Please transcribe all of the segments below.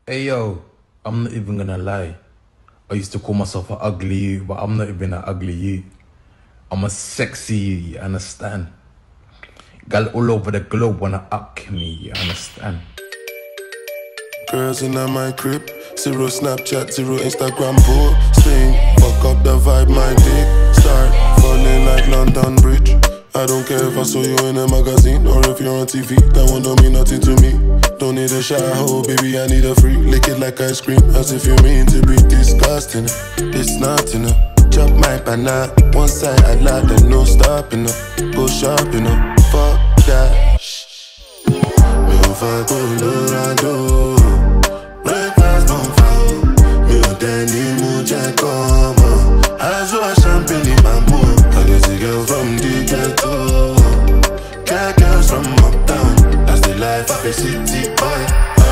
Hey yo, I'm not even gonna lie. I used to call myself an ugly you, but I'm not even an ugly you. I'm a sexy you understand? Gal all over the globe wanna up me, you understand? Girls in my crib, zero Snapchat, zero Instagram posting. Fuck up the vibe, my dick start falling like London Bridge. I don't care if I saw you in a magazine or if you're on TV, that one don't mean nothing to me. Don't need a shower, baby, I need a free. Lick it like ice cream, as if you mean to be disgusting. It's not enough. Chop my banana, one side I like, then no stopping up. Go shopping up, fuck that. Me on fire, Colorado. Breakfast on fire. Me on Danny Muja, come on. I saw a champagne in my mood. I get a girl from the ghetto. Got girls from uptown. That's the life of a city boy.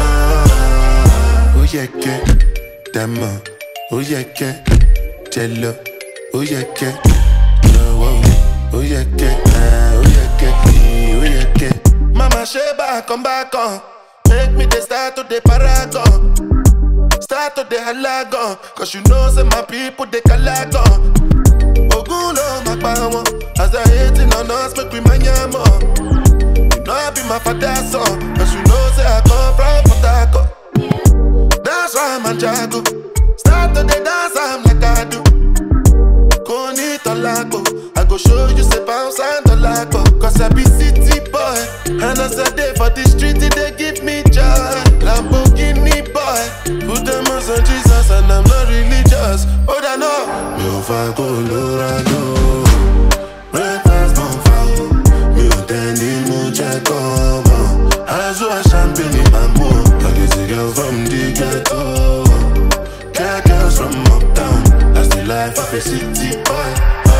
Oh yeah, get Dama. Oh yeah, get Jello. Oh yeah, get oh yeah, get oh yeah, get oh yeah, get. Mama Sheba, come back on. Make me the start to the paragon. Start to the halagon. Cause you know say my people they calagon. Ogulo makbawo. As they hating on us, make we manyamo. You know I be my father's son. Cause you know say I come from Port Harcourt. That's why I'm a jago. Start to the dance, I'm like I do. Koni Tolago. I go show you say bounce and Tolago. Cause I be city boy. And as I day for the street, they give me joy. Lamborghini boy. Put them on Jesus and I'm not religious. Oh, I know. Me on fire, Colorado. Breakfast on fire. Me on Danny Muja, come on. I saw a champagne in my mood. I get a girl from the ghetto. Got girls from uptown. That's the life of a city boy.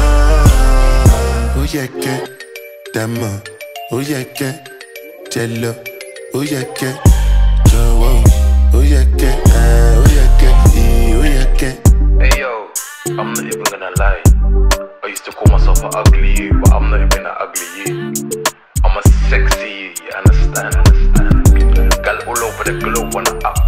Oh yeah, get Dama. Oh yeah, get Jello. Oh yeah, get Joe. Oh yeah, get oh yeah, get oh yeah, get. Hey yo, I'm not even gonna lie. I used to call myself an ugly you, but I'm not even an ugly you. I'm a sexy you understand? Gal all over the globe wanna up